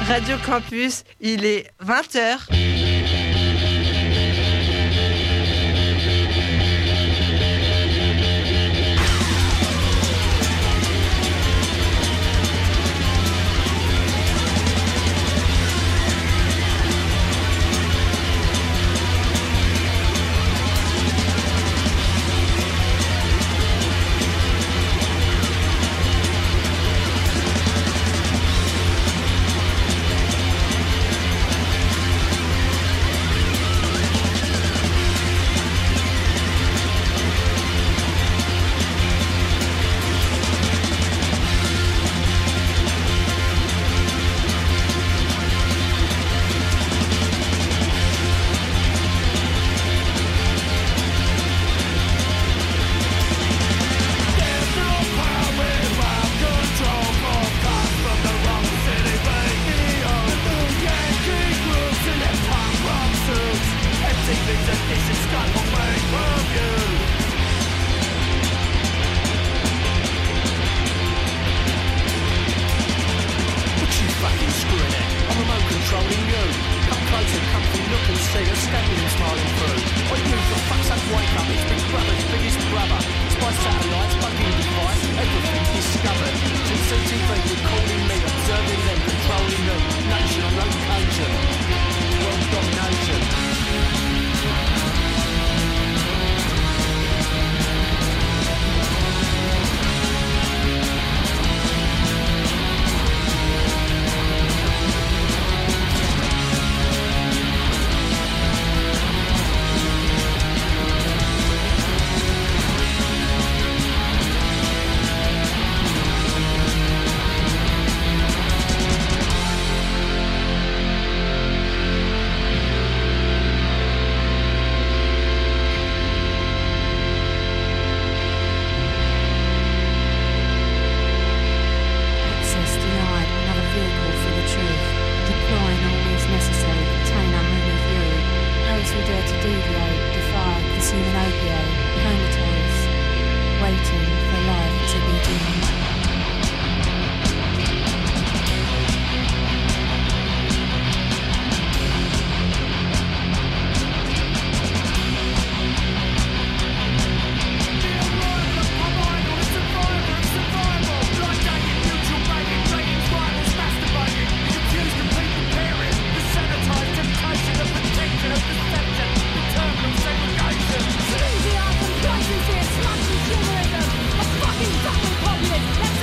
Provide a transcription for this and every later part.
Radio Campus, il est 20h. Fucking populist.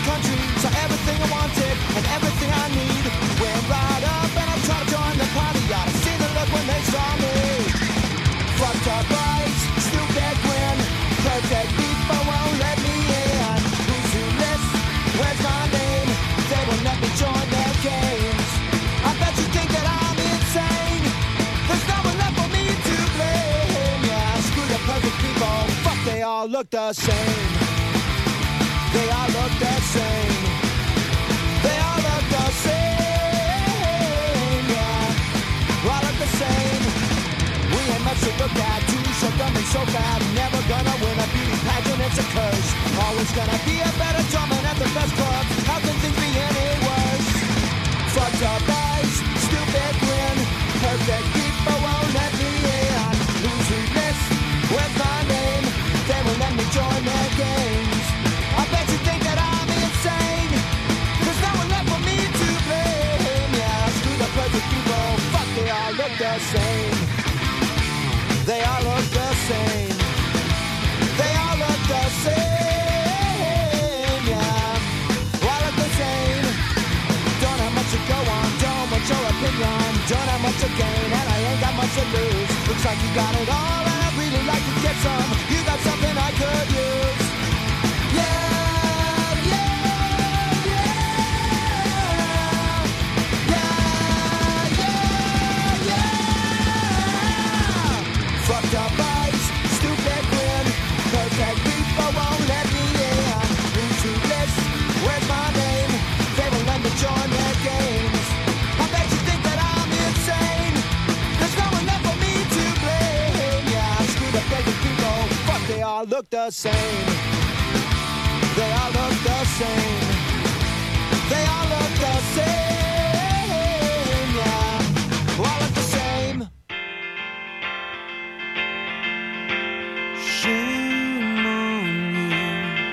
country, saw everything I wanted and everything I need. Went right up and I tried to join the party. I'd have seen the look when they saw me. Fucked up eyes, stupid grin, perfect people won't let me in. Who's who list? Where's my name? They won't let me join their games. I bet you think that I'm insane. There's no one left for me to blame. Yeah, screw the perfect people. Fuck, they all look the same. They all look the same. They all look the same. Yeah, all look the same. We ain't much to look at. Too so dumb and so bad. Never gonna win a beauty pageant. It's a curse. Always gonna be a better drummer at the best club. How can things be any worse? Fucked up eyes, stupid grin, perfect people won't let me in. Who's who list? Where's my name? They won't let me join their games. I bet you think that I'm insane. There's no one left for me to blame. Yeah, screw the perfect people. Fuck, they all look the same. They all look the same. They all look the same. Yeah, all look the same. Don't have much to go on, don't want your opinion. Don't have much to gain, and I ain't got much to lose. Looks like you got it all, and I'd really like to get some. You got something I could use. Yeah, yeah, yeah. Yeah, yeah, yeah. Fucked up eyes, stupid grin, perfect people won't let me in. Who's who list? Where's my name? They won't let me join their games. I bet you think that I'm insane. There's no one left for me to blame. Yeah, screw the perfect people. Fuck, they all look the same. They all look the same. They all look the same. Yeah, all look the same. Shame on you,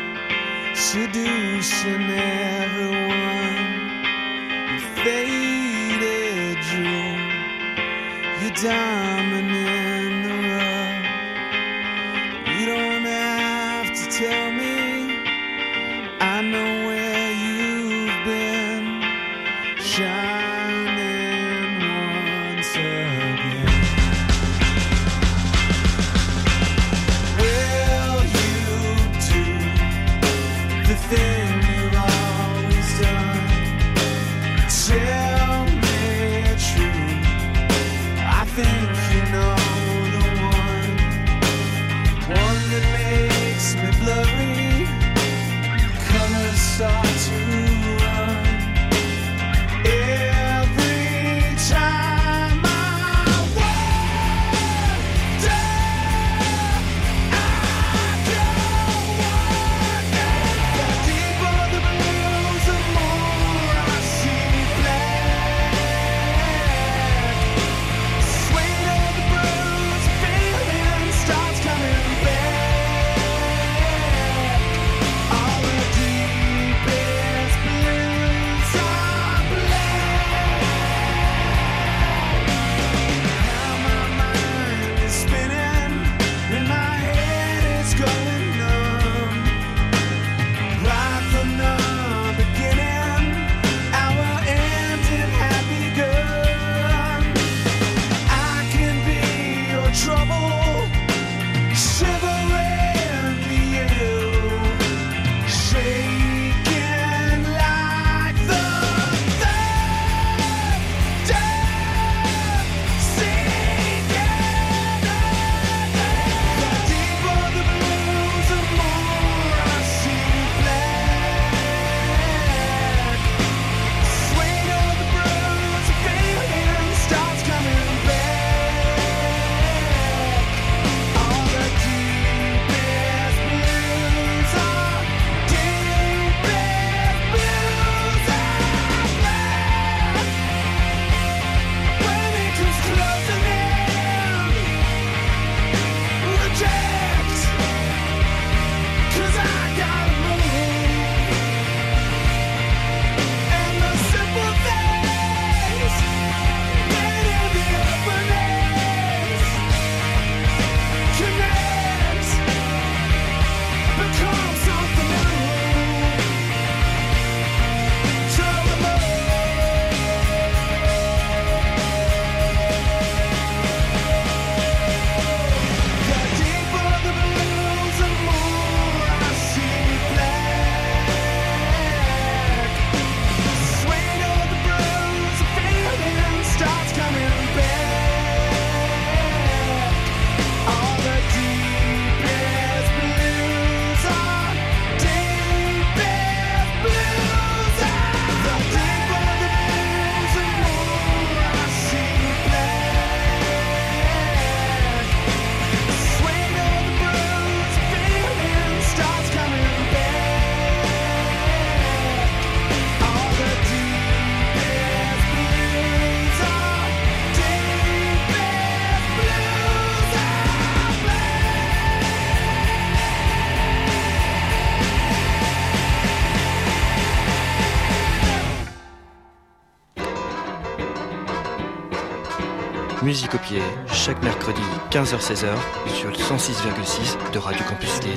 seducing everyone. You faded jewel, you diamond in the rough. You don't have to tell me, I know where you've been, shining once again. Will you do the thing you've always done? Tell me true. I think you know Musique au pied, chaque mercredi 15h-16h sur le 106,6 de Radio Campus Lille.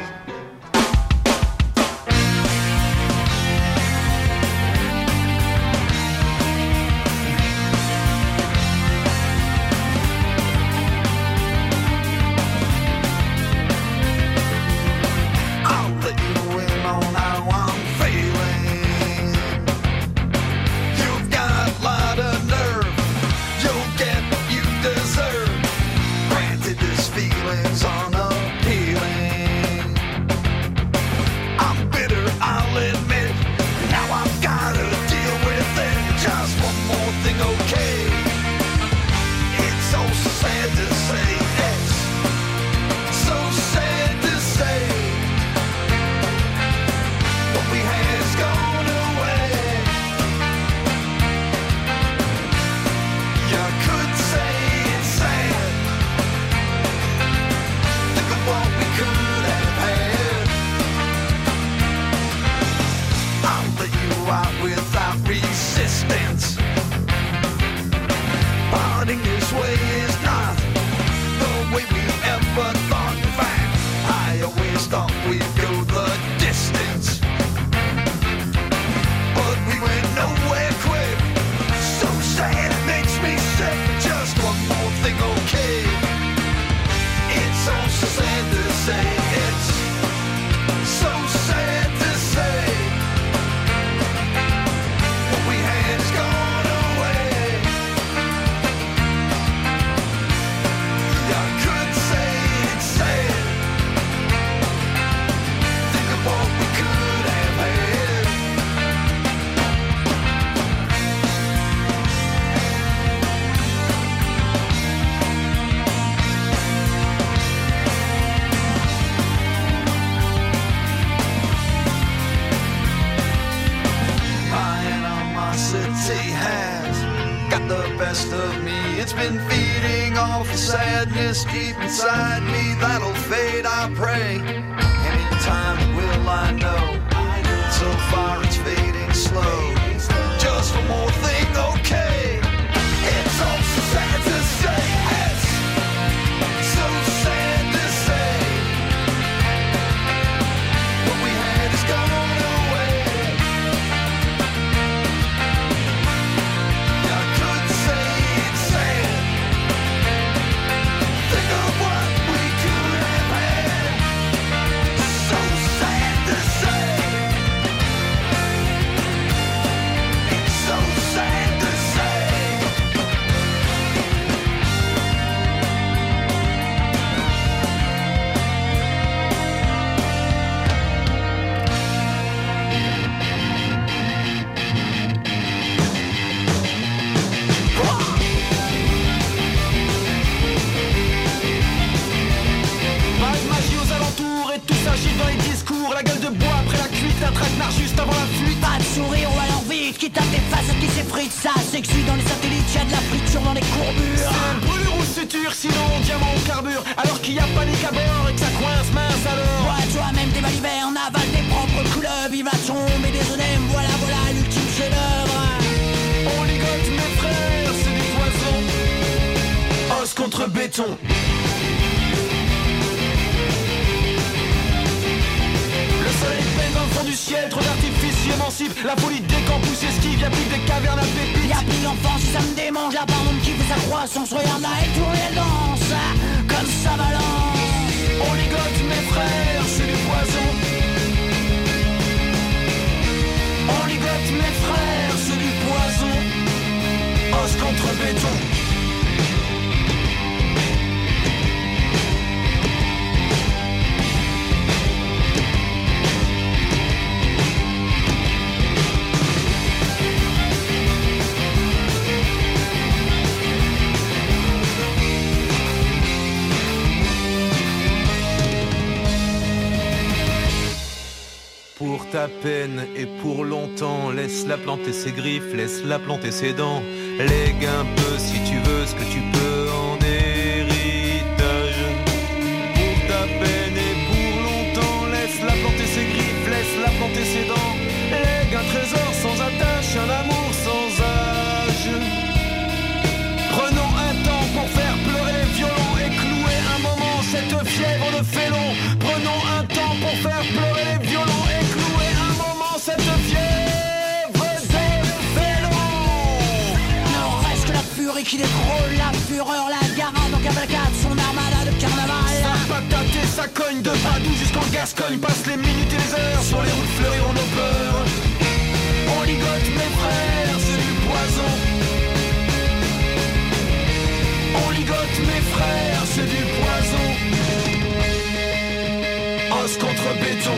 Deep inside me, that'll fade, I pray. Anytime will I know. So far it's fading slow. Just one more thing, okay. It's all so sad to say. It's so sad to say. What we had is gone away. I could say it's sad. Think of what we could have had. So sad to say. It's so sad to say. Pas de magie aux alentours et tout s'agit dans les discours. La gueule de bois après la cuite, un traquenard juste avant la fuite. Pas de sourire ou alors vite, qui tape des faces qui s'effritent. Ça s'exsuit dans les satellites, y'a de la friture dans les courbures. C'est brûlure ou suture, sinon diamant ou carbure. Alors qu'il y a panique à bord et que ça coince mince alors. Ouais, toi-même tes balivernes, avale tes propres couleuvres. Il va tomber des œdèmes, voilà, voilà l'ultime chef-d'œuvre. On ligote mes frères, c'est des poisons. Os contre béton. Le soleil peine dans le fond du ciel, trop d'artifices s'y émancipent. La folie des campus esquive, y'a plus que des cavernes à pépites. Y'a plus d'enfants si ça me démange, là par monde qui fait sa croissance. Regarde là et tout, elle danse, comme ça balance. On ligote mes frères, c'est des poisons. On ligote mes frères, c'est du poison. Os contre béton. Pour ta peine et pour longtemps, laisse-la planter ses griffes, laisse-la planter ses dents. Lègue un peu si tu veux ce que tu peux en héritage. Pour ta peine et pour longtemps, laisse-la planter ses griffes, laisse-la planter ses dents. Lègue un trésor sans attache, un amour sans âge. Prenons un temps furie qui décroule, la fureur, la garde en cavalcade, son armada de carnaval. Ça patate et ça cogne de Padoue jusqu'en Gascogne. Passe les minutes et les heures, sur les routes fleuriront nos peurs. On ligote mes frères, c'est du poison. On ligote mes frères, c'est du poison. Os contre béton.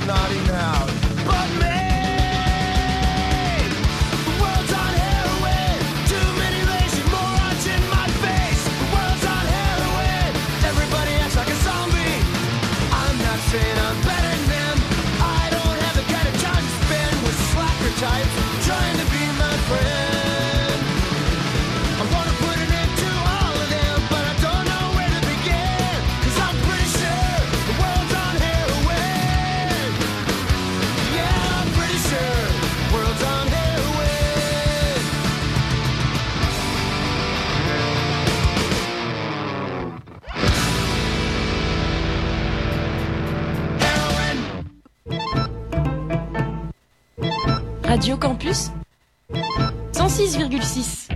nodding out. But me, the world's on heroin. Too many lazy morons in my face. The world's on heroin. Everybody acts like a zombie. I'm not saying I'm better than them. I don't have the kind of time to spend with slacker types trying to be my friend. I'm gonna put an end to all of them, but I don't know where to begin. 'Cause I'm pretty sure the world's on heroin. Yeah, I'm pretty sure the world's on heroin. Radio Campus 106,6.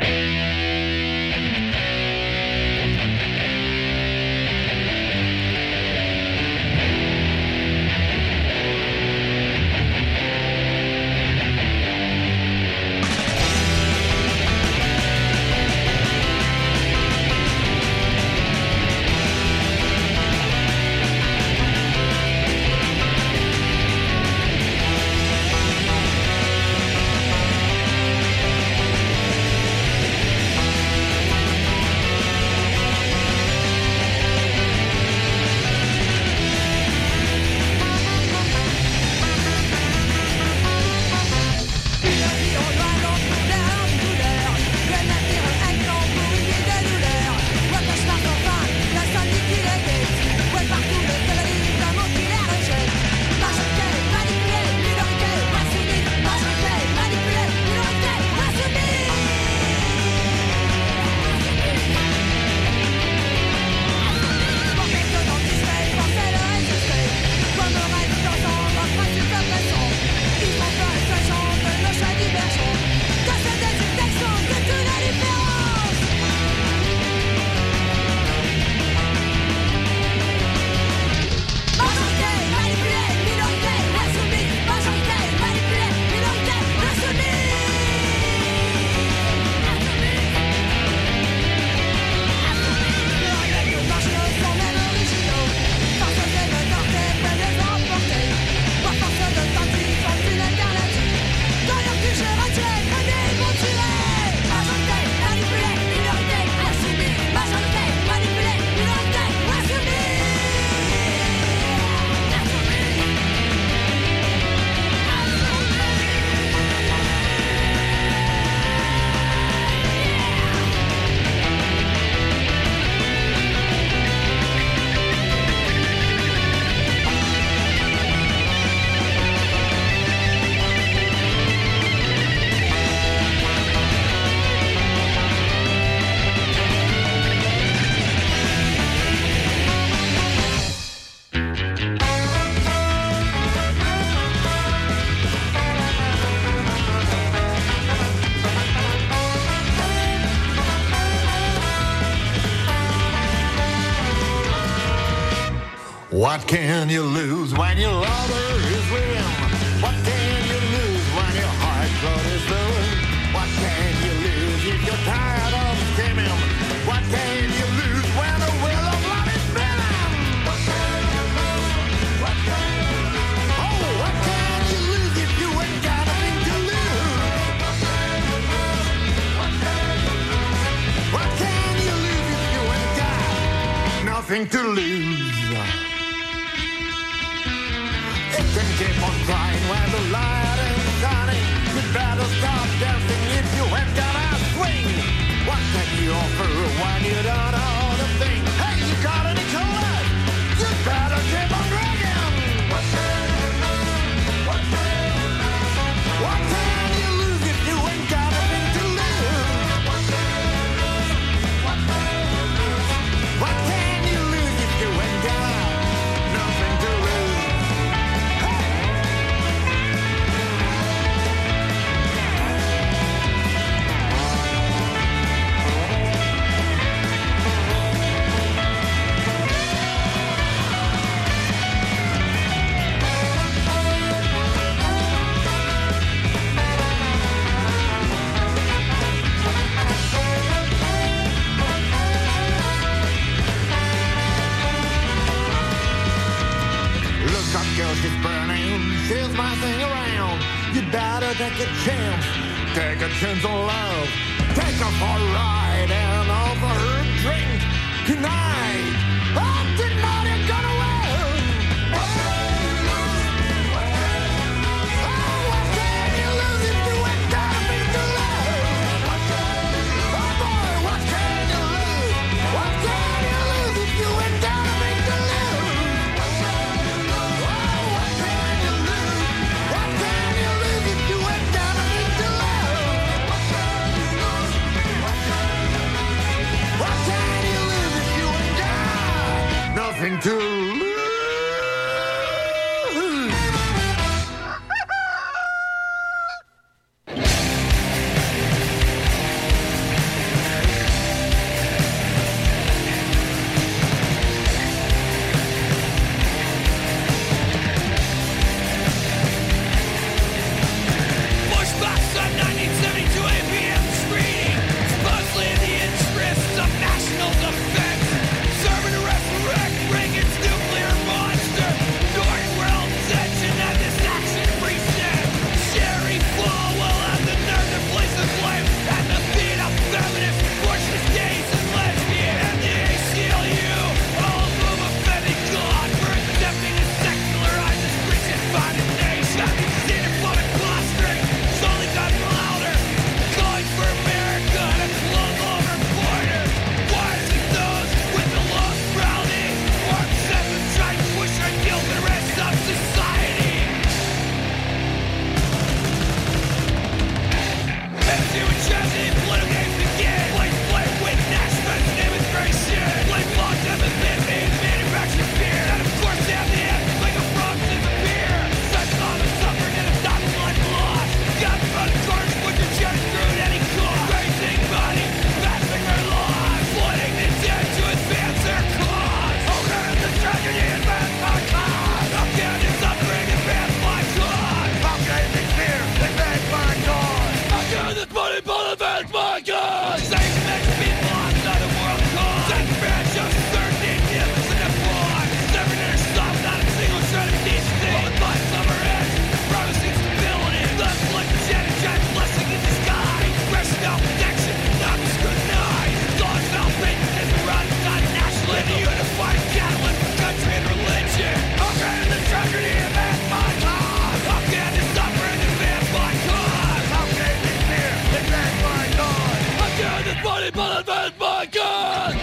What can you lose when your lover is with him? What can you lose when your heart blood is ruined? What can you lose if you're tired of screaming? What can you lose when the will of love is burning? What can you lose? What can you lose? Oh, what can you lose if you ain't got nothing to lose? What can you lose? What can you lose? What can you lose if you ain't got nothing to lose? Can keep on crying when the light is shining. You better stop dancing if you ain't got a swing. What can you offer when you don't own a thing? Hey, you got any colors? You better keep on dragging. What can you lose? What can you lose? What can you lose if you ain't got nothing to lose? What can you lose? What can you lose? What can you lose if you ain't got nothing to lose? my thing around. You better take a chance. Take a chance on love. Take her for a ride and offer her a drink tonight. Oh, tonight you're gonna win. What can you lose? Oh, what can you lose if you ain't got a big to love? Oh boy, what can you lose? What can you lose if you ain't got a big to lose? Oh, what can you lose? What can you lose if you ain't got a big to love? What can you lose? What can you lose if you ain't got nothing to lose? Pushbacks on 1972 APM screening, supposedly in the interests of national defense, serving to resurrect Reagan's nuclear monster. North world tension at this action precinct. Sherry Falwell had the nerve to place the blame at the feet of feminists, abortionist gays and lesbians, and the ACLU, all of whom offended God for attempting to secularize this Christian bonded nation. Having xenophobic posturing slowly got louder, calling for America to close all her borders. Wisely those with the lowest morality, or accept and try to push our guilt and the rest of society. Empty with tragedy, political games begin. Play with national demonstration. Play blocked up and manufactured fear. And of course they have the end, like a frog disappear. Such on the suffering and adopting like loss. Got front cars, put your chest through at any cost. Raising money, passing their laws. Flooding the dead to advance their cause. Oh, God, the tragedy advance my cause. How can the suffering advance my cause? How can this fear advance my cause? How can this money pull advance my cause? Same makes people on the world cause. Same man just certainty, innocent and fraud. Never near stop, not a single shred of decency. All the thoughts of our heads, promising stability. Left like a Janet Jackson blessing in the sky. Expression of protection, not scrutinized. Thoughts of patriotism, running on national and a unified catalyst for country and religion. How can the tragedy advance my cause? How can the suffering advance my cause? How can this fear advance my cause? How can this money pull advance my cause?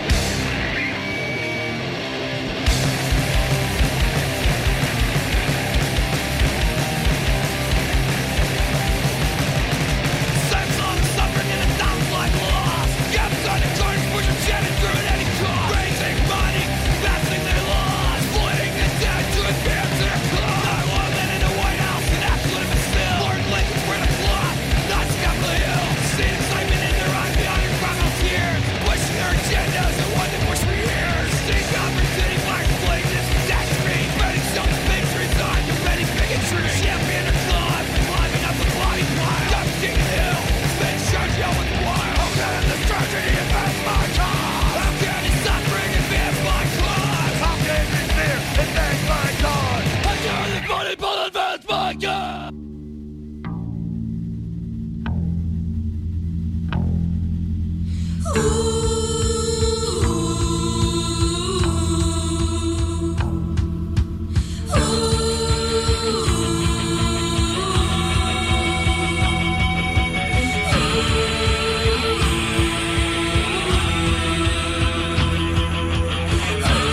Sex on the suffering and it sounds like loss. Gaps on the corners, pushing Shannon through at any cost. Raising money, passing their laws. Exploiting the dead to advance their cause. Not long then in the White House, an affluent imbecile. Lord Lincoln wearing a cloth, not Scotland Hill. Seeing excitement in their eyes beyond their criminal tears. Pushing their agendas and one to push for years. Seeing opportunity, black flames, this catastrophe. Spreading some victories on defending bigotry. Champion their cause, climbing up the body pile. Dusting the hill, spinning Churchill with wild. How can the tragedy advance my cause? How can the suffering advance my cause? How can this fear advance my cause? How can this money pull advance my cause?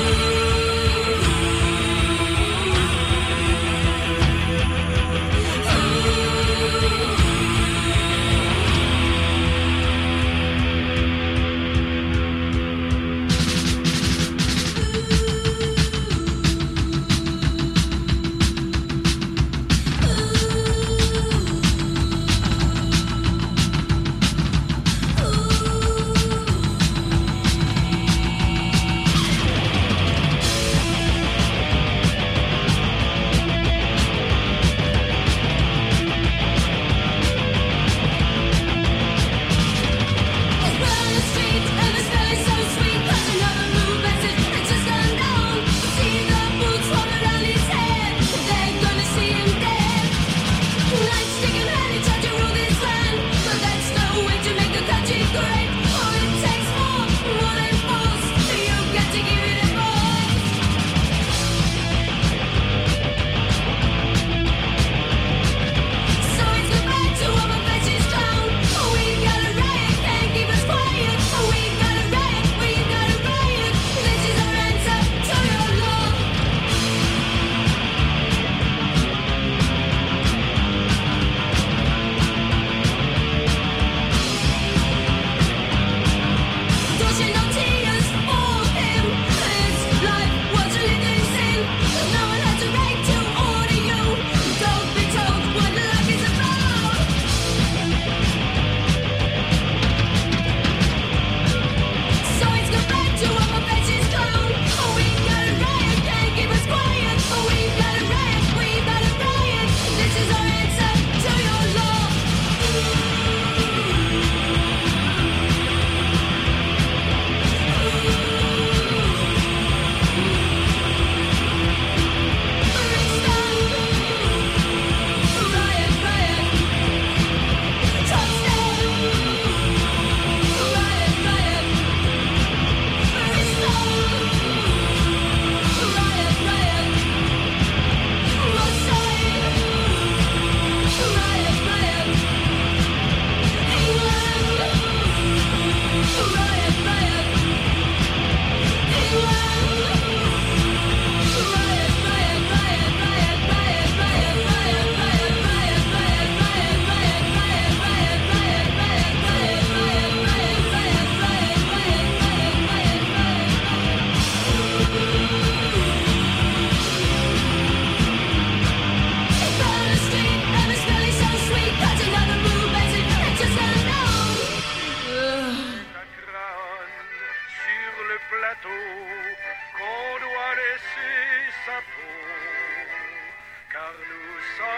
Oh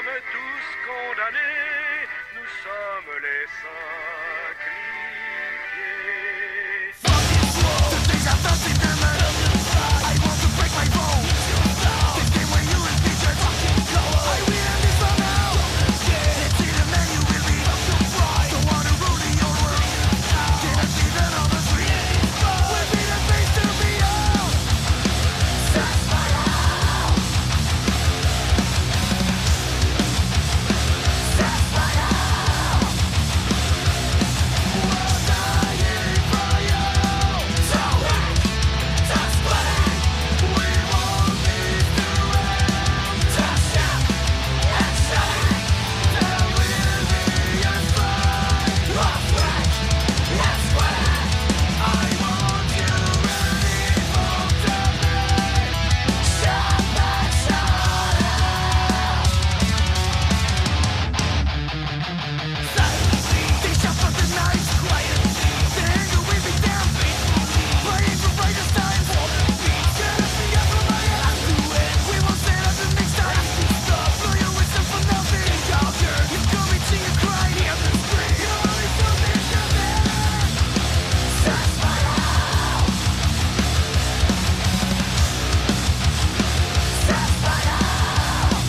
sommes tous condamnés, nous sommes les sacrifiés. Fucking fool, the things I've done seem to matter. I want to break my bones. This game where you and me just fucking go. I will end this for now. It's either man you will be. Don't wanna rule in your world. Didn't see that on the street. We'll be the face to be on. That's my house. That's my house. We're dying for you. So that's what we want this to end. Just shout and shout. There will be a strike. Rough right. That's what I want you ready for tonight. Shout back, shout out. Silently, they shout for the night. Quiet. The anger will be down. Praying for brighter times. Get us the upper right. I'll do it. We won't stand up the next time. Stop. Blow your whistle for nothing. Doctor, you're coming to your cry. Hear the scream. You're only something to me. That's my house. That's my house.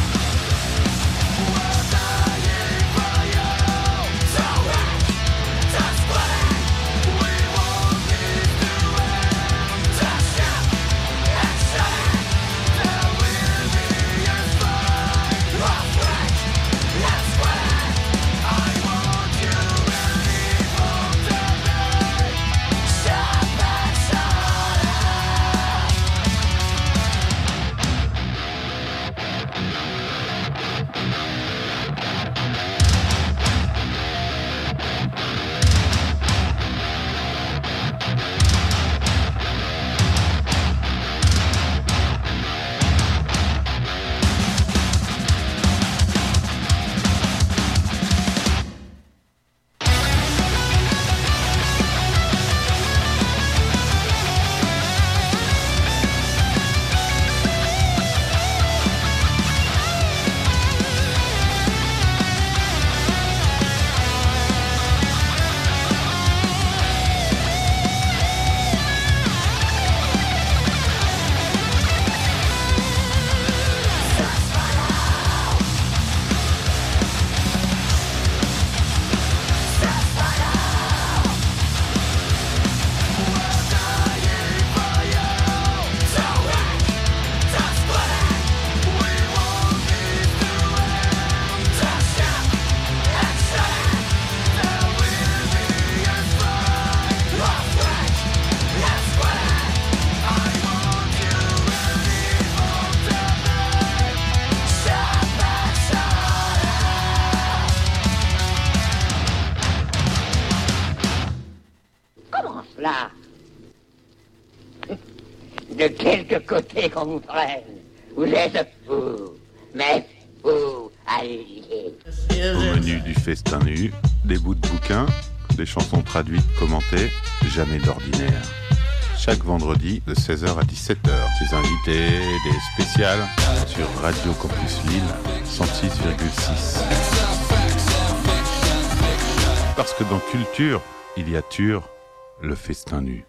We're dying for you. So that's what we want this to end. Just shout and shout. There will be a strike. Rough right. That's what I want you ready for tonight. Shout back, shout out. Comment cela? De quelque côté qu'on vous traîne, vous êtes fous, mais fous à l'idée. Au menu du festin nu, des bouts de bouquins, des chansons traduites, commentées, jamais d'ordinaire. Chaque vendredi de 16h à 17h. Des invités, des spéciales sur Radio Campus Lille 106,6. Parce que dans culture, il y a Ture, le festin nu.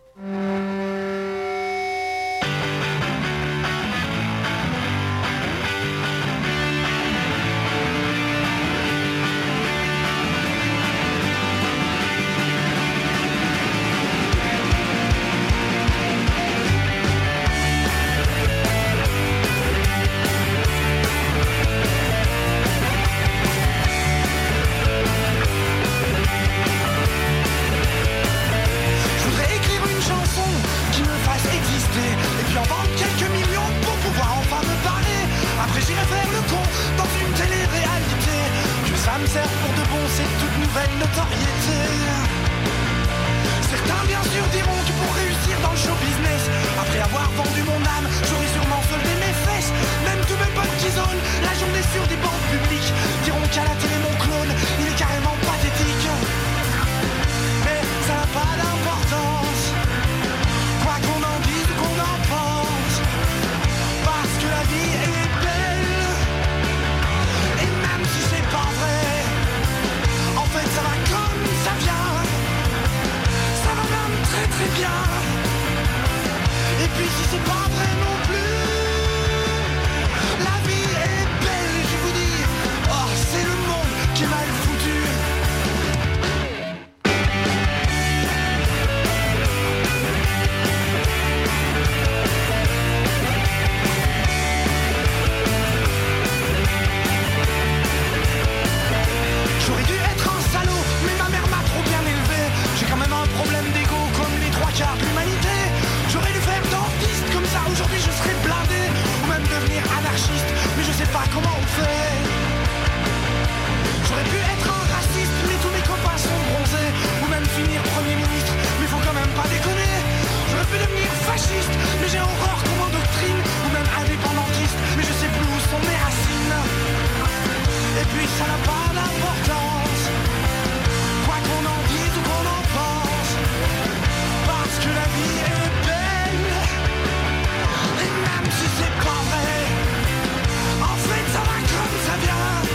Parce que la vie est belle. aujourd'hui ça n'a pas d'importance. Quoi qu'on en dise ou qu'on en pense, parce que la vie est belle. Et même si c'est pas vrai, en fait ça va comme ça vient.